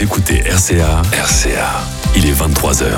Vous écoutez RCA. RCA. Il est 23h.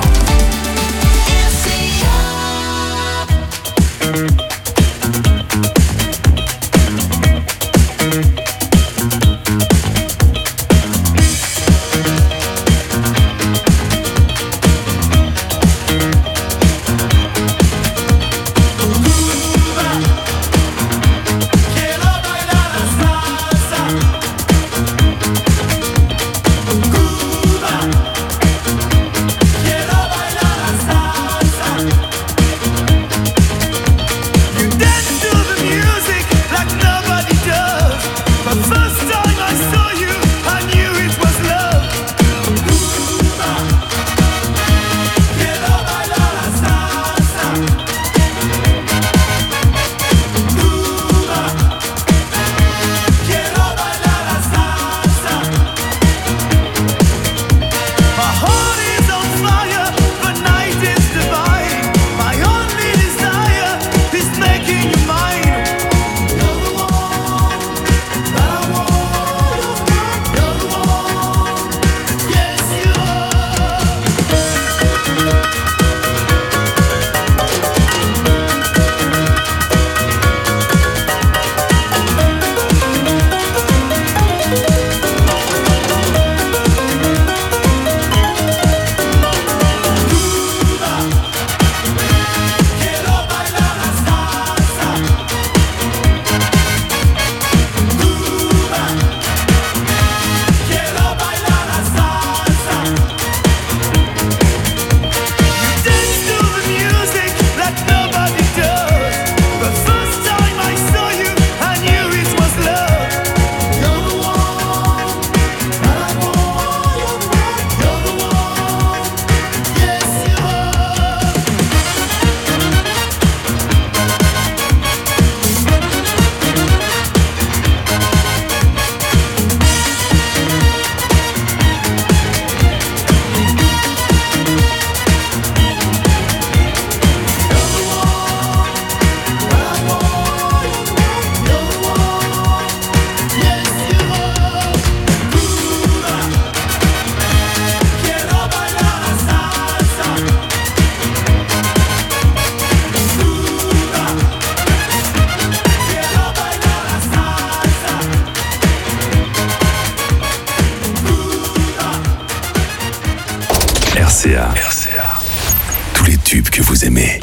RCA. Tous les tubes que vous aimez.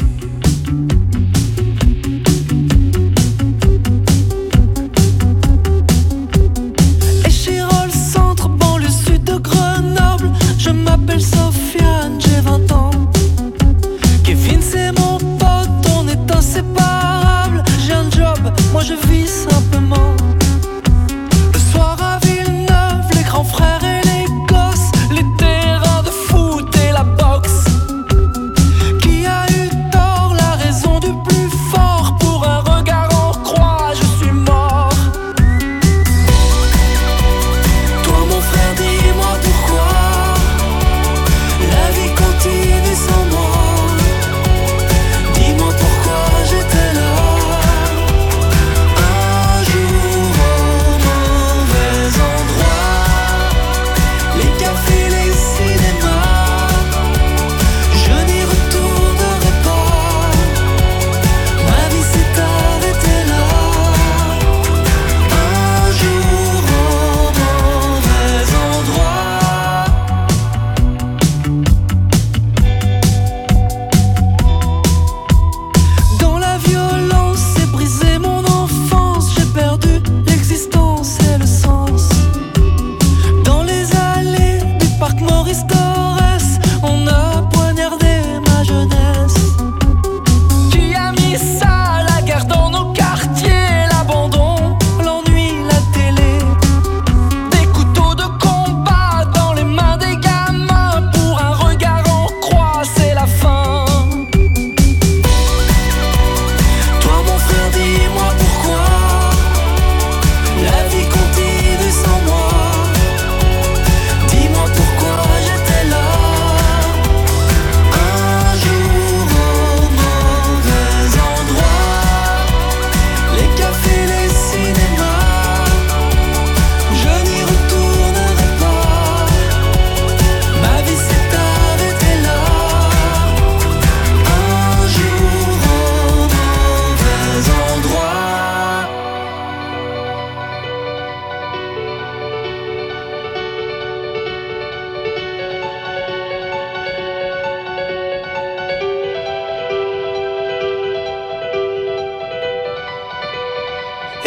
Échirol, centre, banlieue sud de Grenoble. Je m'appelle Sofiane, j'ai 20 ans. Kevin, c'est mon pote, on est inséparables. J'ai un job, moi je vis simplement. Le soir à Villeneuve, les grands frères et les gosses, les terrains de foot et la boxe. Qui a eu tort?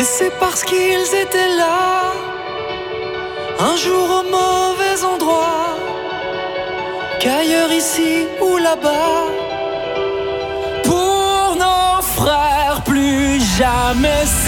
c'est parce qu'ils étaient là, un jour au mauvais endroit, qu'ailleurs ici ou là-bas. Pour nos frères, plus jamais ça.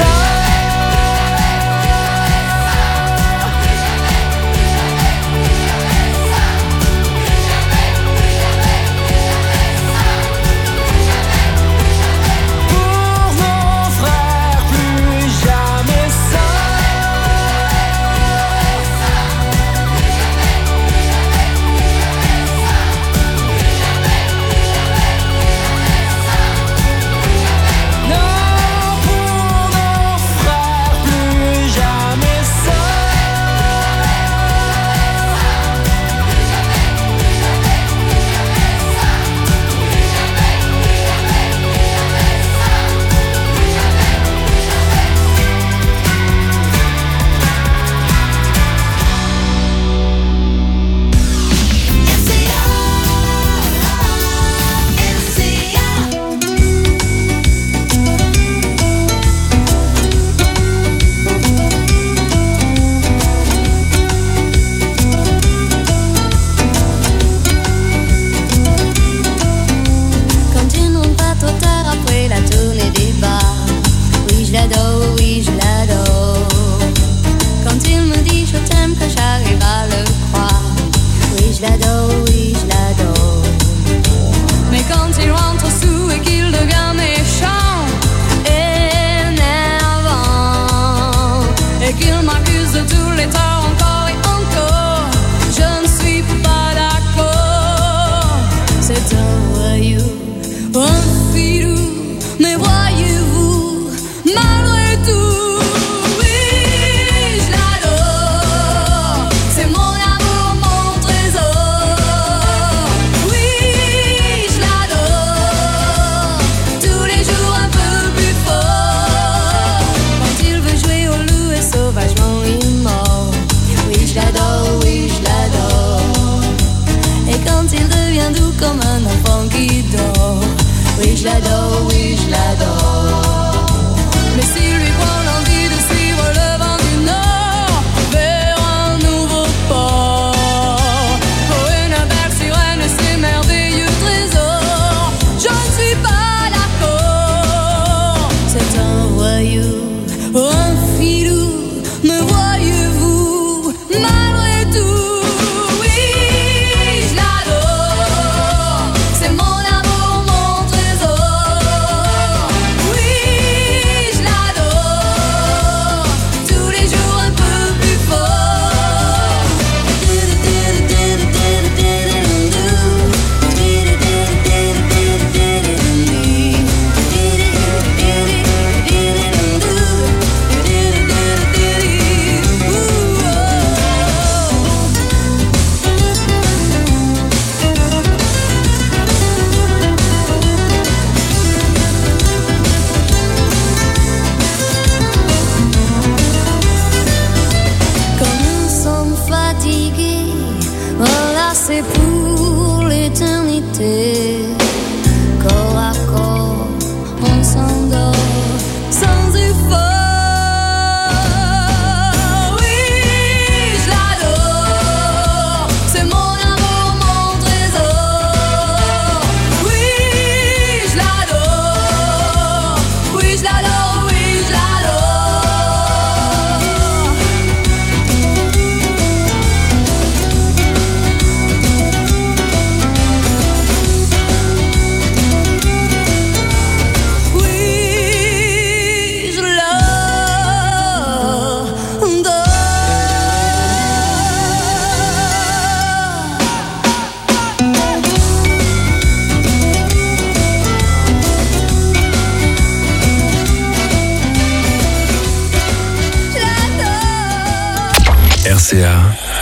RCA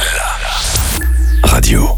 Radio.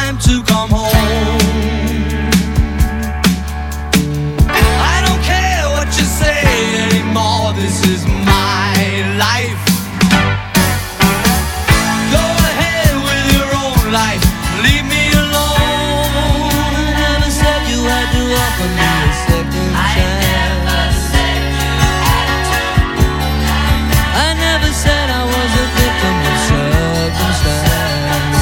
time to come home. I don't care what you say anymore, this is my life. Go ahead with your own life, leave me alone. I never said you had to offer me a second chance. I never said I was a victim of circumstance.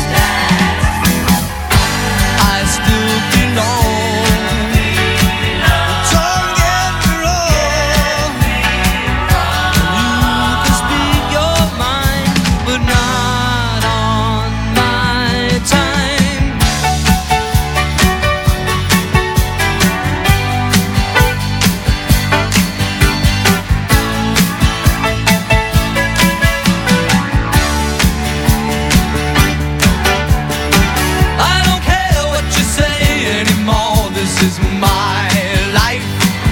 I still belong. Don't get me wrong. You can speak your mind, but not on my time. I don't care what you say anymore, this is my life.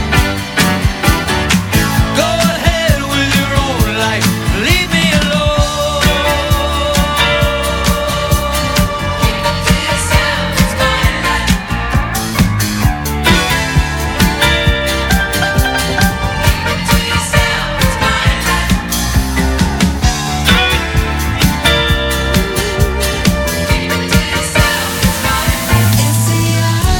Go ahead with your own life, leave me alone. Keep it to yourself, it's my life. Keep it to yourself, it's my life. Keep it to yourself, it's my life.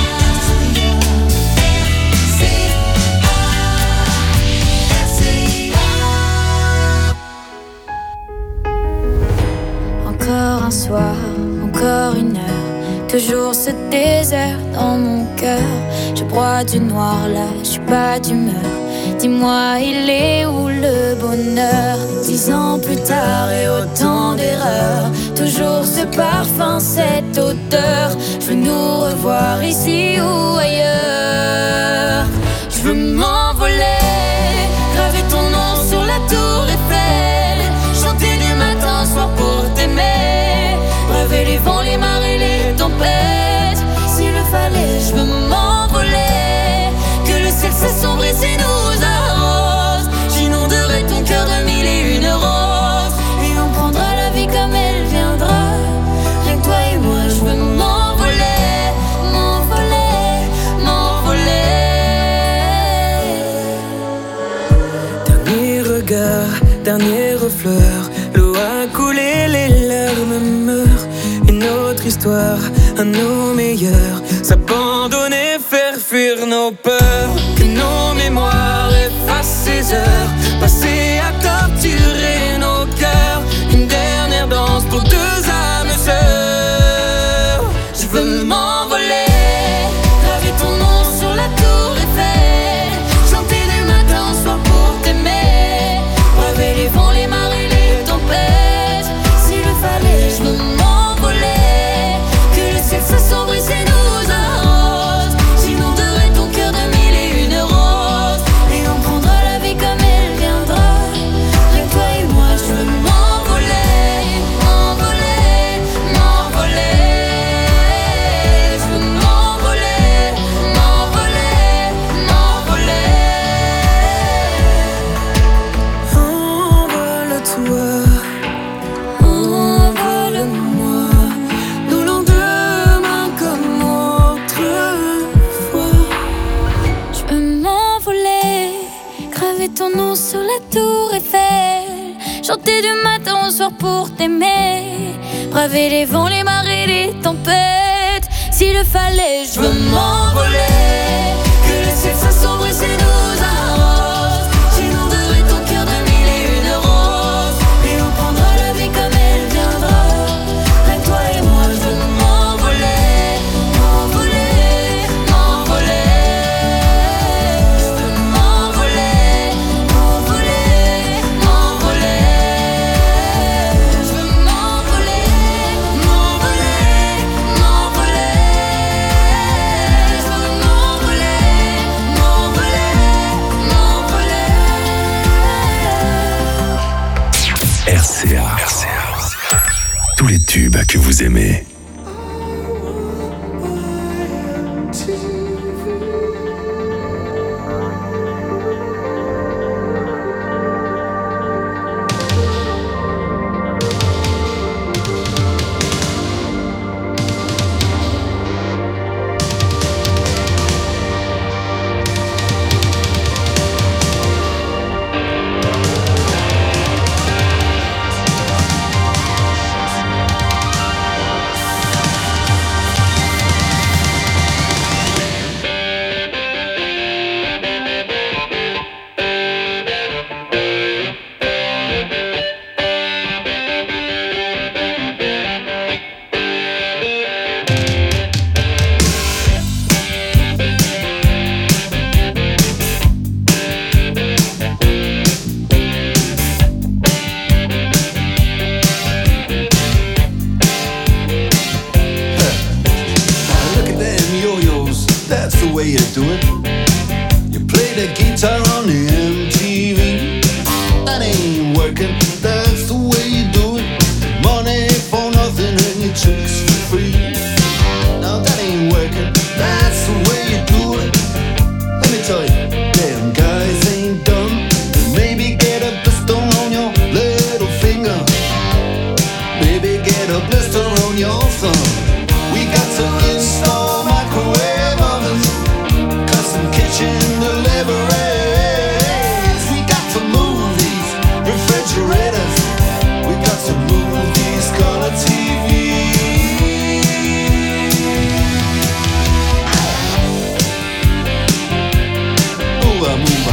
Encore un soir, encore une heure, toujours ce désert dans mon cœur. Je broie du noir là, je suis pas d'humeur. Dis-moi, il est où le bonheur? 10 ans plus tard et autant d'erreurs, toujours ce parfum, cette odeur. Je veux nous revoir ici ou ailleurs. Je veux m'envoler, graver ton nom sur la tour Eiffel, chanter du matin au soir pour t'aimer, braver les vents, les marées, les tempêtes. S'il le fallait, je veux m'envoler, que le ciel s'assombrisse et nous arrose. J'inonderai ton cœur de mille et une roses, et on prendra la vie comme elle viendra. Rien que toi et moi, je veux m'envoler, m'envoler, m'envoler. Dernier regard, dernière fleur, l'eau a coulé, les larmes meurent. Une autre histoire, un nos meilleurs, s'abandonner, faire fuir nos peurs. Que nos mémoires effacent ces heures passées à torturer nos cœurs. Une dernière danse pour deux âmes sœurs. Je veux m'envoler, graver ton nom sur la tour Eiffel, chanter du matin au soir pour t'aimer, braver les vents, les marées, les tempêtes. S'il le fallait, je veux m'envoler, que le ciel s'assombrisse et nous arrose. J'inonderai ton cœur de mille et une roses, et on prendra la vie comme elle viendra. Rien que toi et moi, je veux m'envoler, m'envoler, m'envoler. Je veux m'envoler, m'envoler, m'envoler. Envole-toi, envole-moi, nos lendemains comme autrefois. Je veux m'envoler, graver ton nom sur la tour Eiffel, chanter du matin au soir pour t'aimer, braver les vents, les marées, les tempêtes. S'il le fallait, je veux m'envoler, que le ciel s'assombrisse et nous arrose. J'inonderai ton cœur de mille et une roses, et on prendra la vie comme elle viendra. Rien que toi et moi, je veux m'envoler, m'envoler, m'envoler. Je veux m'envoler, m'envoler, m'envoler. Je veux m'envoler, m'envoler, m'envoler. Je veux m'envoler, m'envoler, m'envoler. RCA. Tous les tubes que vous aimez. the way you do it. You play the guitar on the MTV. That ain't working, that's the way you do it. Money for nothing and your chicks for free. Now that ain't working, that's the way you do it. Let me tell you, damn guys ain't dumb. Maybe get a blister on your little finger. Maybe get a blister on your thumb. We got to install microwave ovens, custom kitchen deliveries. We got to move these refrigerators. We got to move these color TVs. Move on, move on.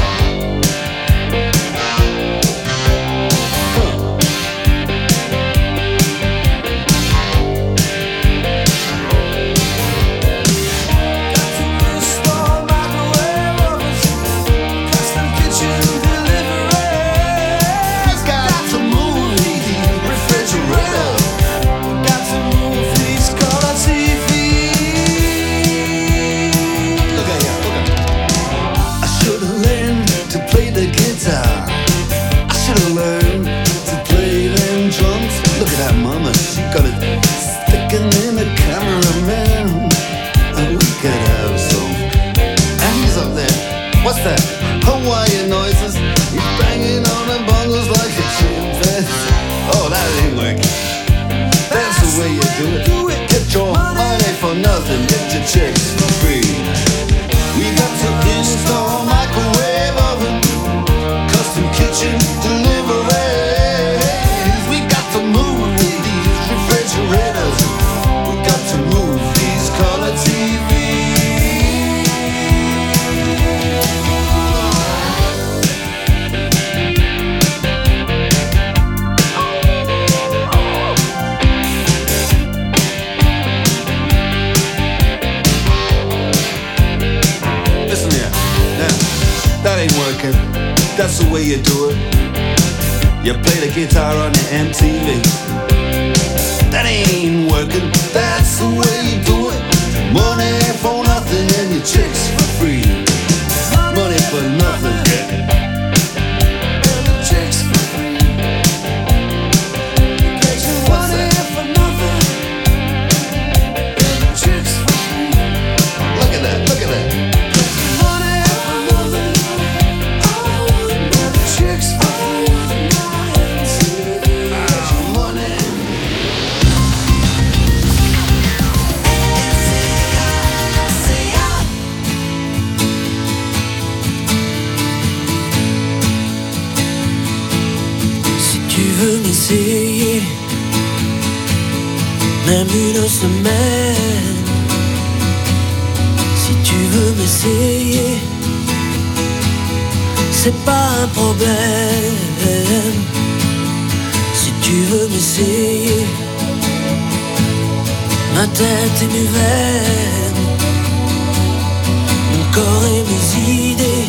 What's that? Hawaiian noises. He's banging on the bongos like a chimpanzee. Oh, that ain't working. That's the way you do it. Get your money for nothing, get your chicks for free. We got to install microwave oven, custom kitchen deliveries. We got to move these refrigerators. We got to move these color TVs. Working, that's the way you do it. You play the guitar on the MTV. That ain't working, that's the way you do it. Money for nothing and your chicks for free. Money for nothing, yeah. And the chicks for free. Get your money for nothing and the chicks for free. Look at that, look at that. M'essayer, même une semaine. Si tu veux m'essayer, c'est pas un problème. Si tu veux m'essayer, ma tête et mes veines, mon corps et mes idées,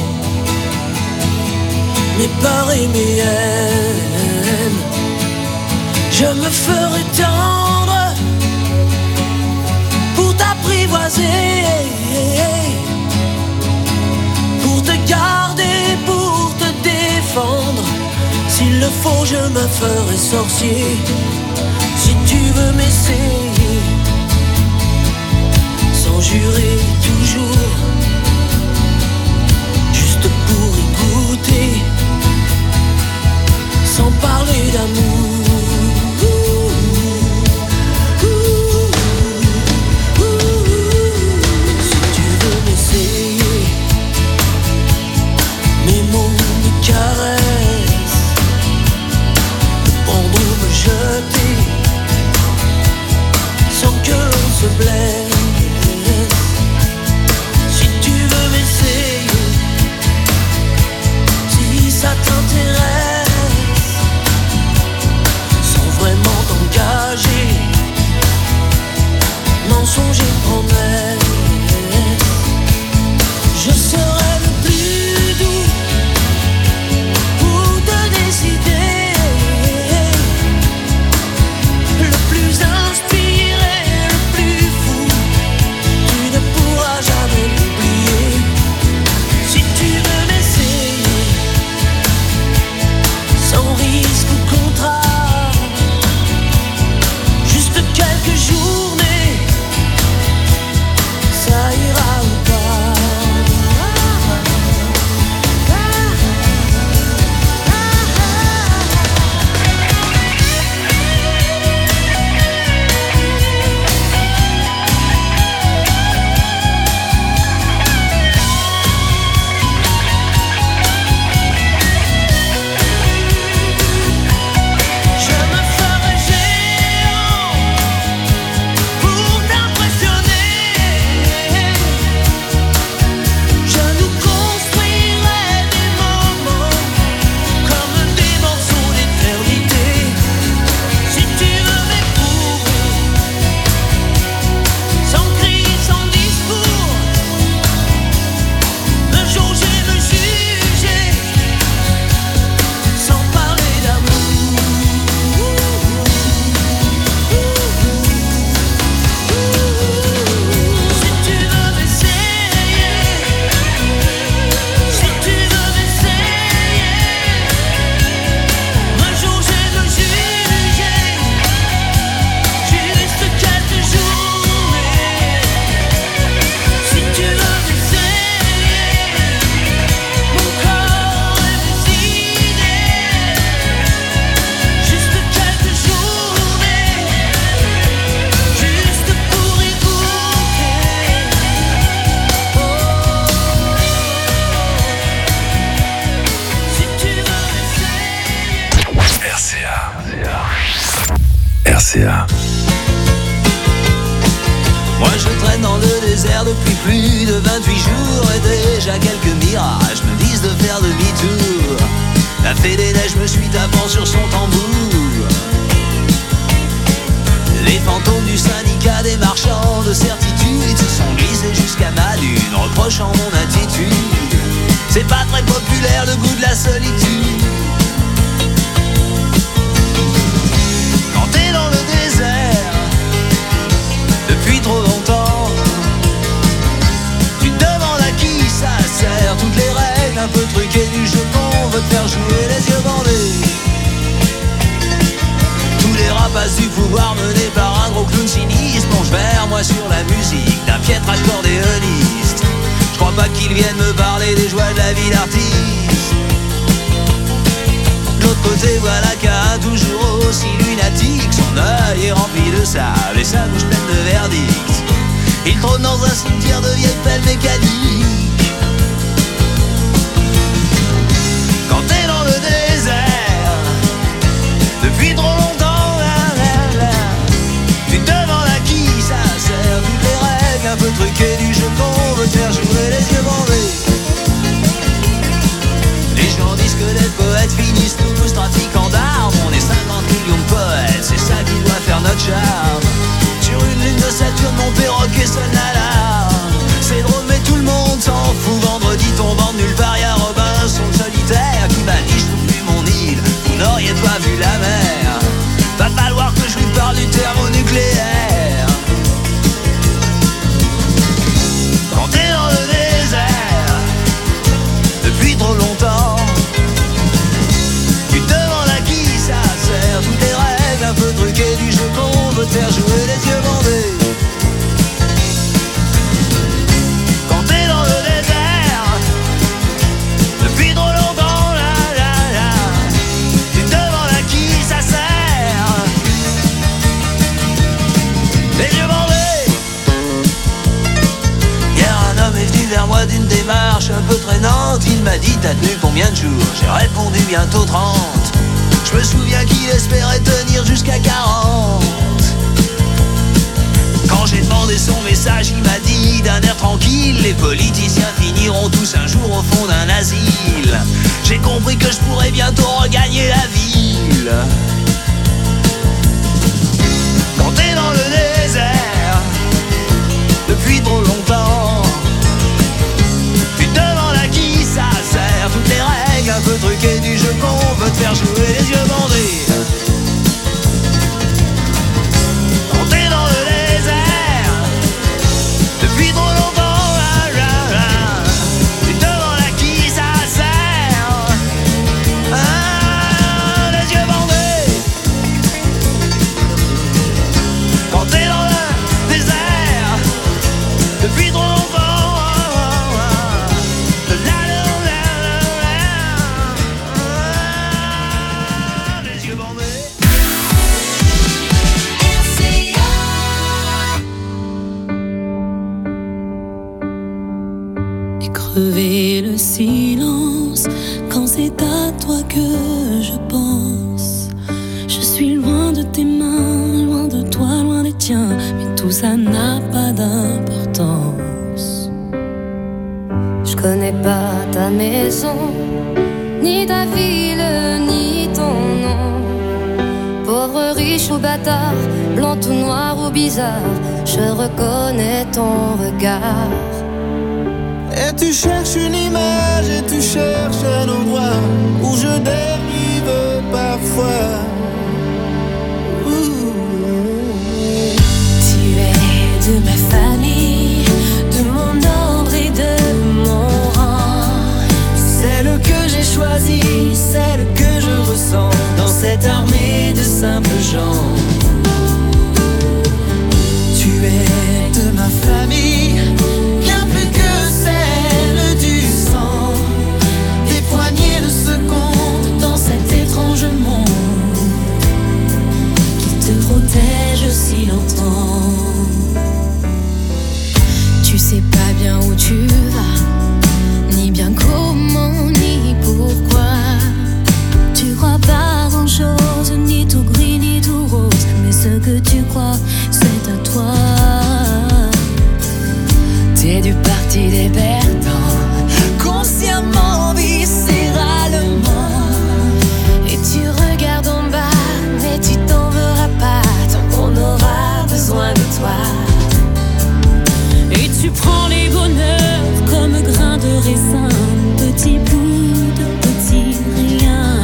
mes peurs et mes haines. Je me ferai tendre pour t'apprivoiser, pour te garder, pour te défendre. S'il le faut, je me ferai sorcier. Si tu veux m'essayer, sans jurer toujours, juste pour y goûter, sans parler d'amour. Mes mots, mes caresses, me prendre ou me jeter, rvvs.ch. Moi je traîne dans le désert depuis plus de 28 jours et déjà quelques mirages me disent de faire demi-tour. La fée des neiges me suit tapant sur son tambour. Les fantômes du syndicat des marchands de certitude se sont glissés jusqu'à ma lune, reprochant mon attitude. C'est pas très populaire le goût de la solitude. Quand t'es dans le désert depuis trop longtemps, tu te demandes à qui ça sert. Toutes les règles un peu truquées du jeu qu'on veut te faire jouer les yeux bandés. Tous les rapaces du pouvoir menés par un gros clown sinistre plongent vers moi sur la musique d'un piètre accordéoniste. Je crois pas qu'ils viennent me parler des joies de la vie d'artiste. De l'autre côté voilà qu'un toujours aussi lunatique, son œil est rempli de sable et sa bouche pleine de verdicts. Il trône dans un cimetière de vieilles pelles mécaniques. Quand t'es dans le désert depuis trop longtemps, tu te demandes à qui ça sert. Toutes les règles un peu truquées du jeu qu'on veut te faire jouer les yeux bandés. Les gens disent que les poètes finissent tous trafiquants d'armes. On est 50 millions de poètes, c'est ça qui doit faire notre charme. Sur une lune de Saturne, mon perroquet sonne l'alarme. C'est drôle mais tout le monde s'en fout. Vendredi tombant de nulle part, y'a Robinson le solitaire qui m'a dit je trouve plus mon île. Vous n'auriez pas vu la mer. Va falloir que je lui parle du thermonucléaire. Quand t'es dans le désert depuis trop longtemps, tu te demandes à qui ça sert. Toutes les règles un peu truquées du jeu qu'on veut te faire jouer les yeux bandés. Quand t'es dans le désert depuis trop longtemps, tu te demandes à qui ça sert. Les yeux bandés. Hier un homme est venu vers moi d'une démarche un peu traînante. Il m'a dit t'as tenu combien de jours? J'ai répondu bientôt 30. Je me souviens qu'il espérait tenir jusqu'à 40. Quand j'ai demandé son message, il m'a dit d'un air tranquille les politiciens finiront tous un jour au fond d'un asile. J'ai compris que je pourrais bientôt regagner la ville. Quand t'es dans le désert depuis trop longtemps, tu te demandes à qui ça sert. Toutes les règles un peu truquées du jeu qu'on veut te faire jouer les yeux bandés. Quand t'es dans le désert depuis trop longtemps, tu te demandes à qui ça sert. Les yeux bandés. Quand t'es dans le désert depuis trop longtemps, les yeux bandés. Et crever le silence quand c'est à toi que je pense. Je suis loin de tes mains, loin de toi, loin des tiens, mais tout ça n'a pas d'importance. Je connais pas ta maison, ni ta ville, ni ton nom. Pauvre, riche ou bâtard, blanc ou noir ou bizarre, je reconnais ton regard. Et tu cherches une image et tu cherches un endroit où je dérive parfois. Tu es de ma famille, de mon ordre et de mon rang. Celle que j'ai choisie, celle que je ressens dans cette armée de simples gens. Tu es de ma famille, bien plus que celle du sang. Des poignées de secondes dans cet étrange monde qui te protège. Tu prends les bonheurs comme grains de raisin, petit bout de petit rien.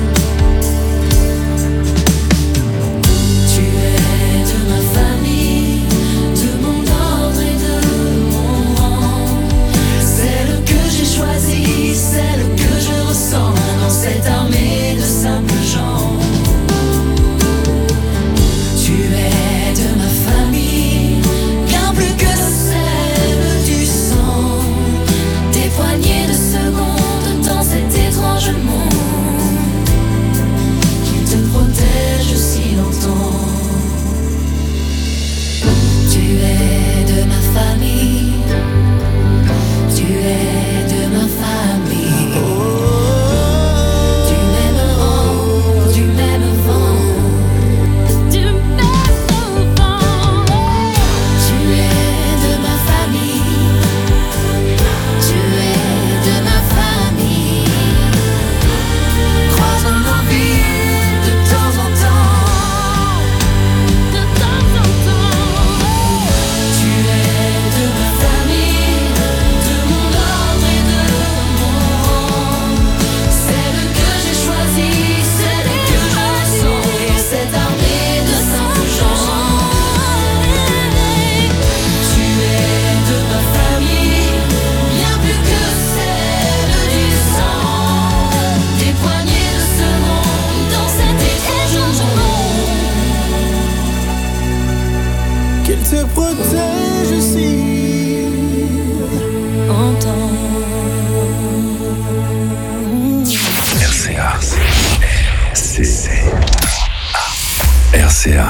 Tu es de ma famille, de mon ordre et de mon rang. Celle que j'ai choisie, celle que je ressens dans cette armée de simples gens. Tu es de ma famille, bien plus que celle du sang. Des poignées de secondes dans cet étrange monde qui te protège si longtemps. Tu es de ma famille, tu es de ma famille. Du même rang, du même vent. Du même vent. Tu es de ma famille, tu es de ma famille. Croisons nos vies de temps en temps. De temps en temps. Tu es de ma famille, de mon ordre et de mon rang. Celle que j'ai choisie, celle que je ressens dans cette armée de simples gens. Tu es de ma famille, bien plus que celle du sang. Des poignées de secondes dans cet étrange monde. Qu'il te protège aussi. RCA. RCA.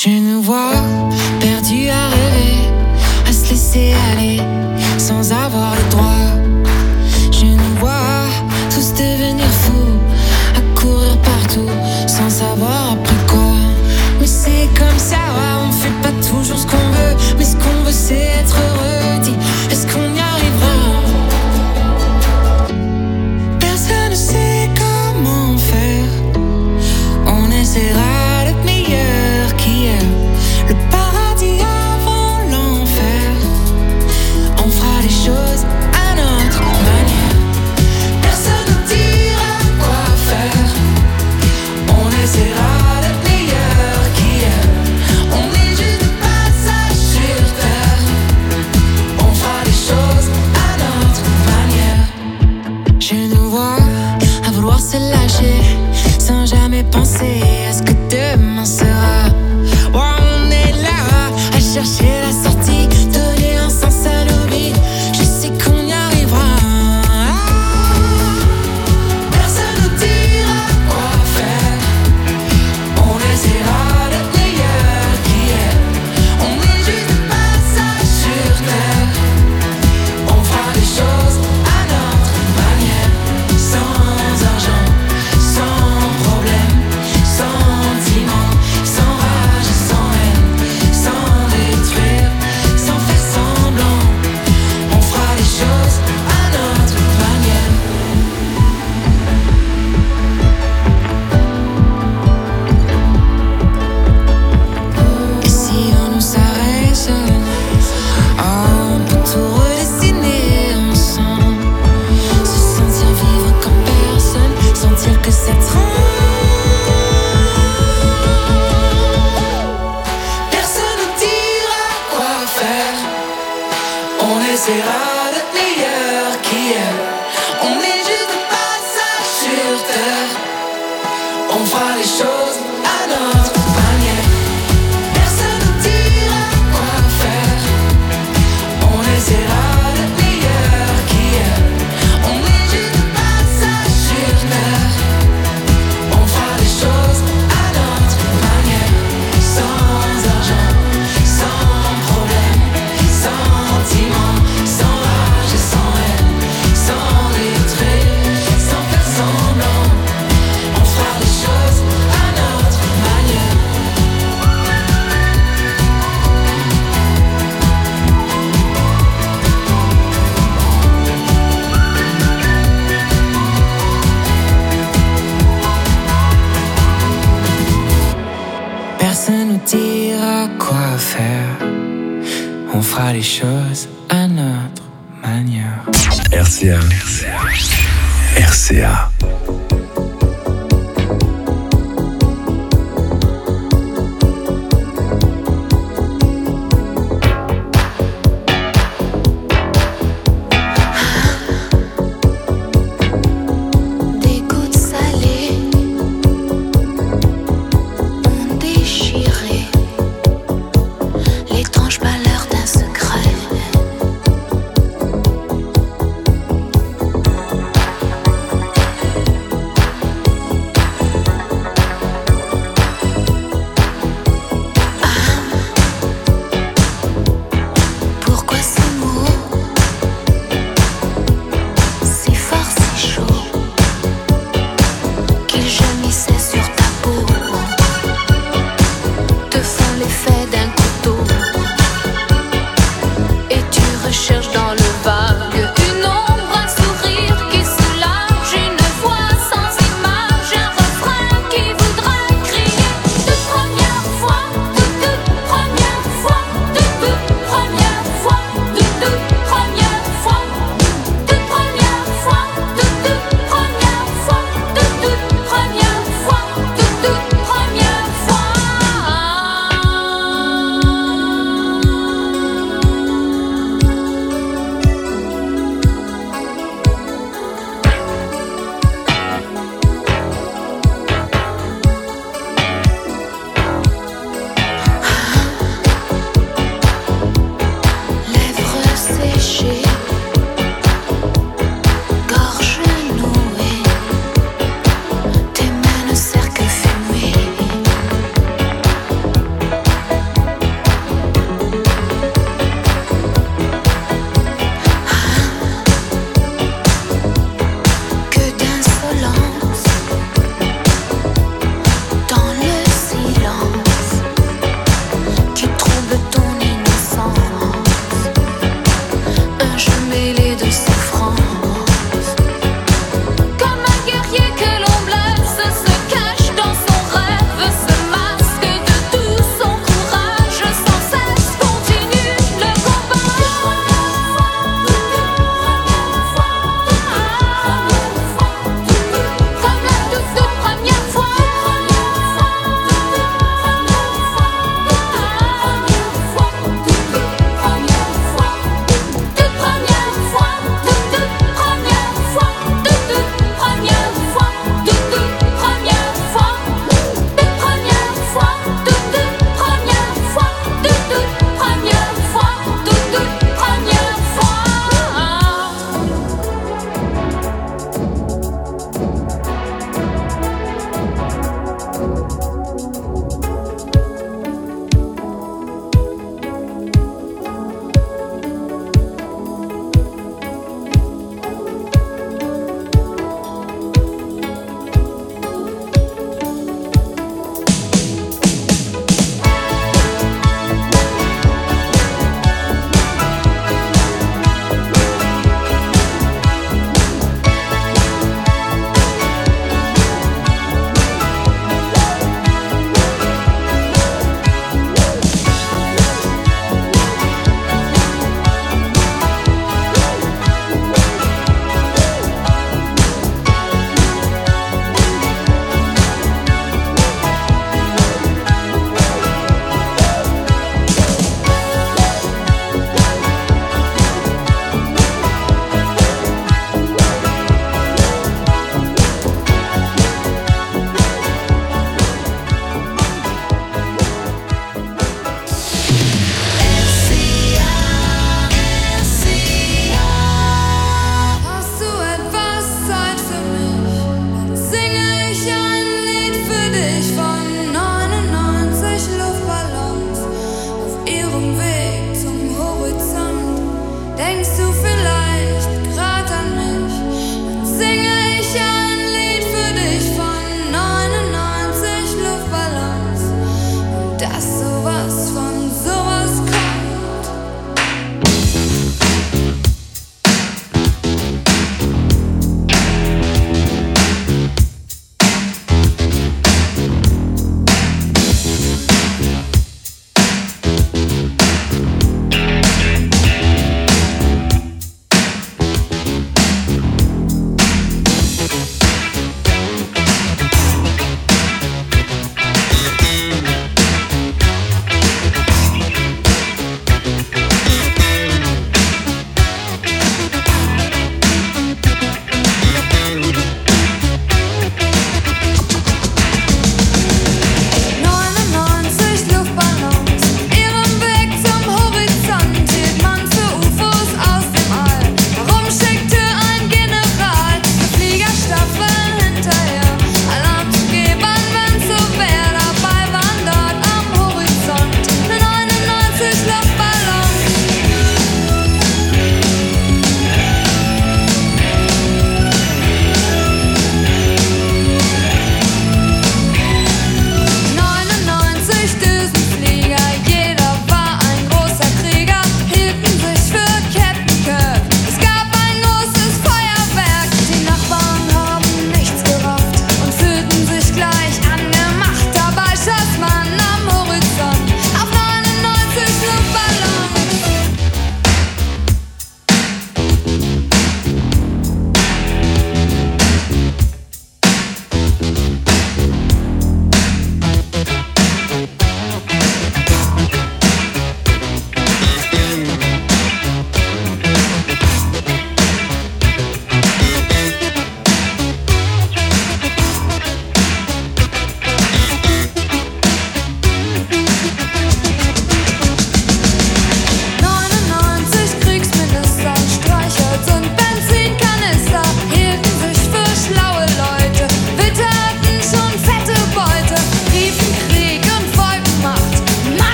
Je nous vois perdus à rêver, à se laisser aller sans avoir le droit. Je nous vois tous devenir fous, à courir partout sans savoir après quoi. Mais c'est comme ça, on fait pas toujours ce qu'on veut, mais ce qu'on veut c'est être heureux. Dis, est-ce qu'on y arrivera? Personne ne sait comment faire. On essaiera d'être meilleur qu'hier, le paradis avant l'enfer. On fera les choses à notre manière. Personne ne dira quoi faire. On essaiera d'être meilleur qu'hier. On est juste de passage sur terre. On fera les choses à notre manière. Je nous vois à vouloir se lâcher sans jamais penser à ce que demain sera. Oh, on est là à chercher la sortie, donner un sens à nos vies. Je sais qu'on y arrivera. Personne ne dira quoi faire. On essaiera d'être meilleur qu'hier. On est juste de passage sur terre. On fera les choses à notre manière, sans argent, sans problème, sentiment, sans rage et sans haine, sans détruire, sans faire semblant. On fera les choses à notre manière. Et si on nous s'arrête, on peut tout redessiner ensemble. Se sentir vivre comme personne, sentir que c'est personne ne dira quoi faire. On essaiera d'être meilleur qu'hier. On est juste de passage sur terre. On fera les choses à notre manière. Personne ne dira quoi faire. On essaiera d'être meilleur qu'hier. On est juste de passage sur terre. On fera les choses à notre manière, sans argent, sans problème, sentiment, sans rage et sans haine, sans détruire, sans faire semblant. On fera les choses à notre manière. Personne nous dira quoi faire. On fera les choses à notre manière. RCA. RCA. Des gouttes salées ont déchiré l'étrange malheur d'un secret.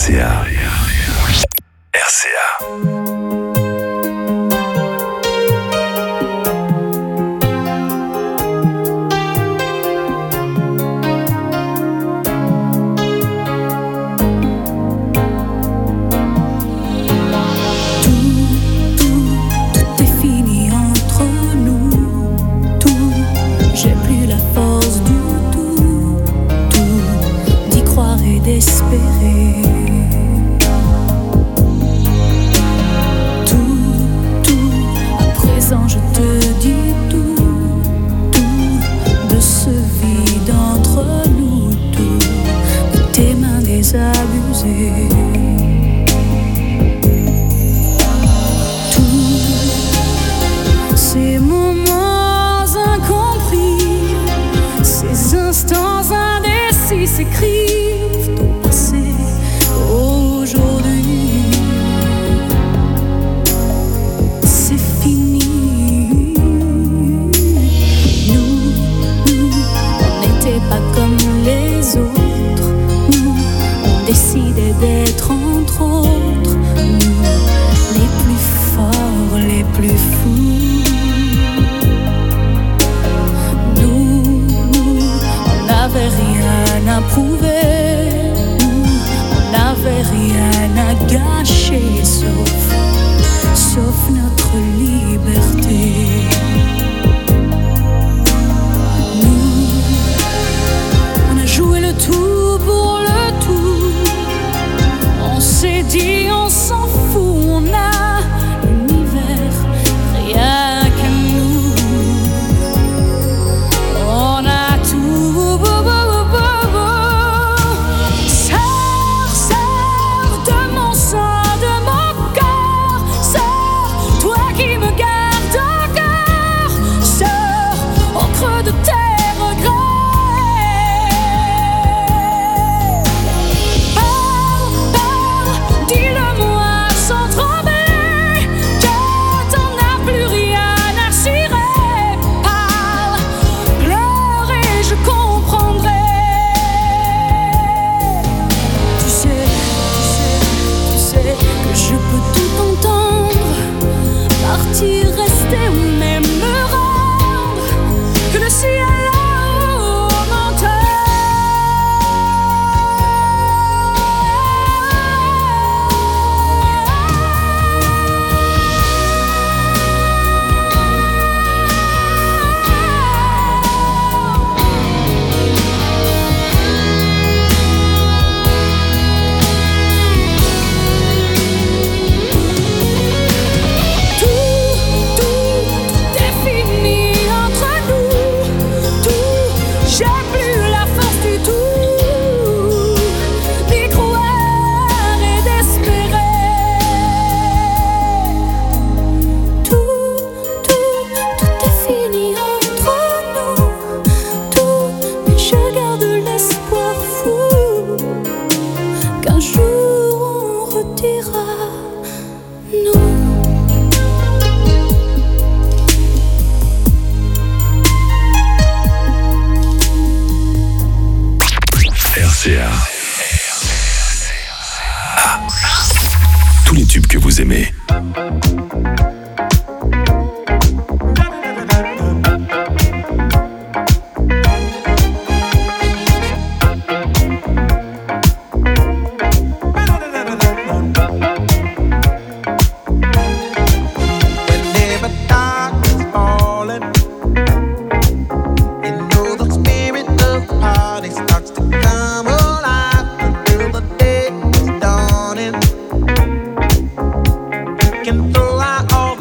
RCA. RCA. Ces moments incompris, ces instants indécis s'écrivent au passé, aujourd'hui. C'est fini. Nous, on n'était pas comme les autres. Nous, on décidait d'être entre autres. Nous, les plus forts, les plus fous. Rien à prouver, on n'avait rien à gâcher, sauf notre liberté. Nous, on a joué le tout pour le tout. On s'est dit, on s'en fout, on a l'univers, rien que nous. On a tout. Rester ou même me rendre, que le ciel là-haut m'entend. Tous les tubes que vous aimez. Can throw out all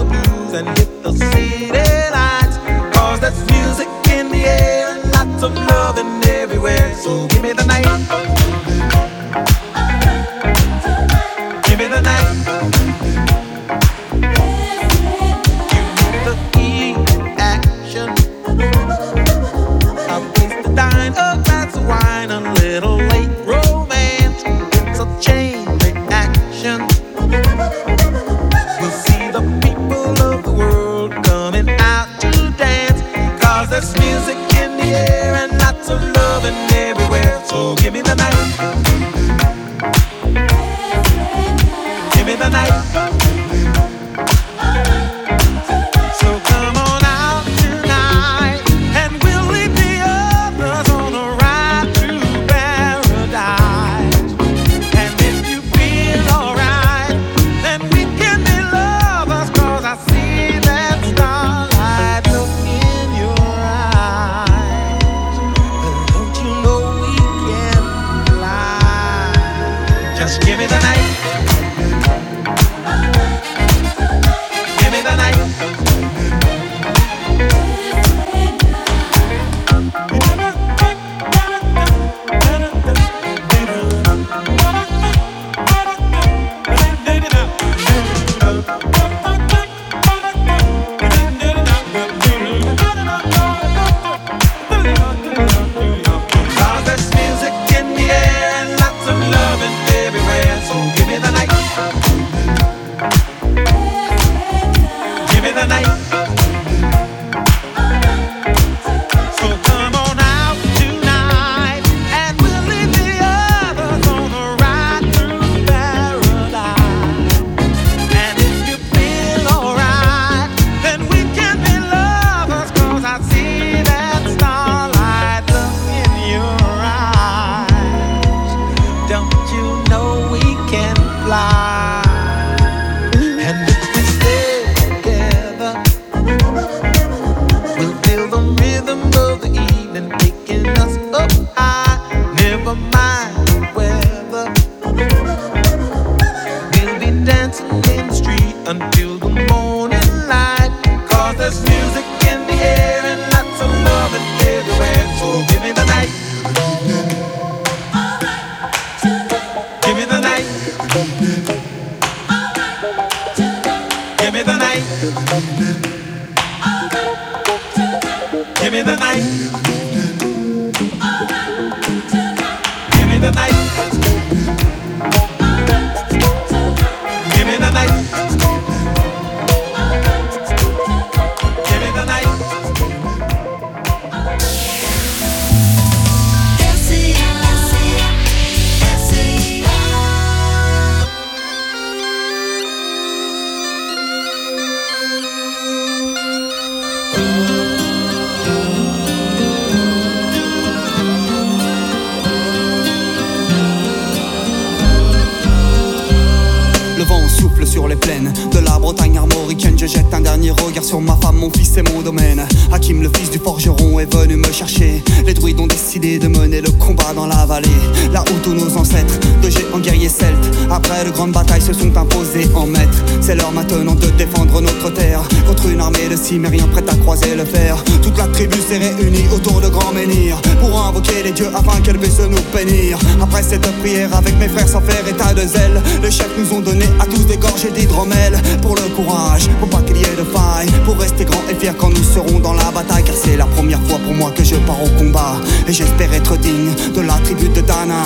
Just give me the night. Give me the night. Mais rien prêt à croiser le fer. Toute la tribu s'est réunie autour de grands menhirs pour invoquer les dieux afin qu'elle puisse nous bénir. Après cette prière avec mes frères sans faire état de zèle, les chefs nous ont donné à tous des gorgées d'hydromel. Pour le courage, pour pas qu'il y ait de faille, pour rester grand et fier quand nous serons dans la bataille. Car c'est la première fois pour moi que je pars au combat et j'espère être digne de la tribu de Dana.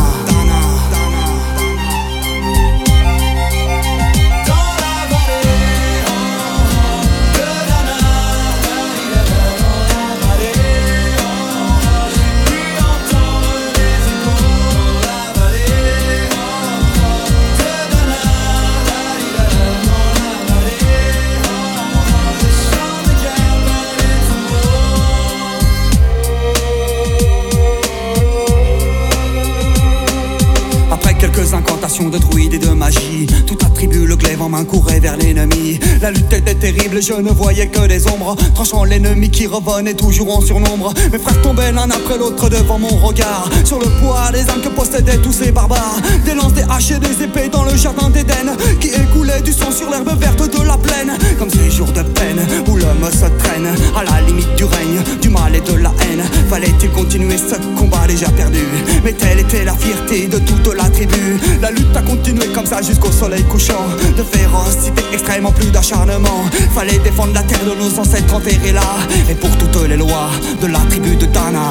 De druides et de magie, toute la tribu, le glaive en main, courait vers l'ennemi. La lutte était terrible, je ne voyais que des ombres, tranchant l'ennemi qui revenait toujours en surnombre. Mes frères tombaient l'un après l'autre devant mon regard, sur le poids des âmes que possédaient tous ces barbares. Des lances, des haches et des épées dans le jardin d'Éden, qui écoulait du sang sur l'herbe verte de la plaine. Comme ces jours de peine où l'homme se traîne à la limite du règne, du mal et de la haine. Fallait-il continuer ce combat déjà perdu? Mais telle était la fierté de toute la tribu. La lutte a continué comme ça jusqu'au soleil couchant. De férocité extrême en plus d'acharnement. Fallait défendre la terre de nos ancêtres enterrés là. Et pour toutes les lois de la tribu de Dana.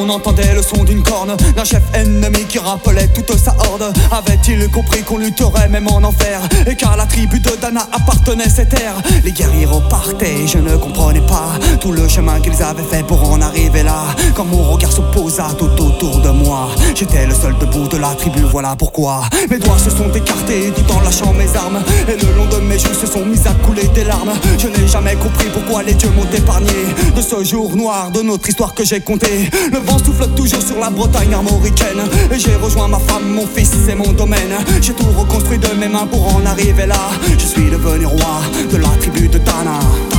on entendait le son d'une corne d'un chef ennemi qui rappelait toute sa horde. Avait-il compris qu'on lutterait même en enfer, et qu'à la tribu de Dana appartenait cette terre? Les guerriers repartaient, je ne comprenais pas tout le chemin qu'ils avaient fait pour en arriver là. Quand mon regard se posa tout autour de moi, j'étais le seul debout de la tribu, voilà pourquoi mes doigts se sont écartés tout en lâchant mes armes, et le long de mes joues se sont mis à couler des larmes. Je n'ai jamais compris pourquoi les dieux m'ont épargné de ce jour noir de notre histoire que j'ai compté. Le vent souffle toujours sur la Bretagne armoricaine, et j'ai rejoint ma femme, mon fils, c'est mon domaine. J'ai tout reconstruit de mes mains pour en arriver là. Je suis devenu roi de la tribu de Dana.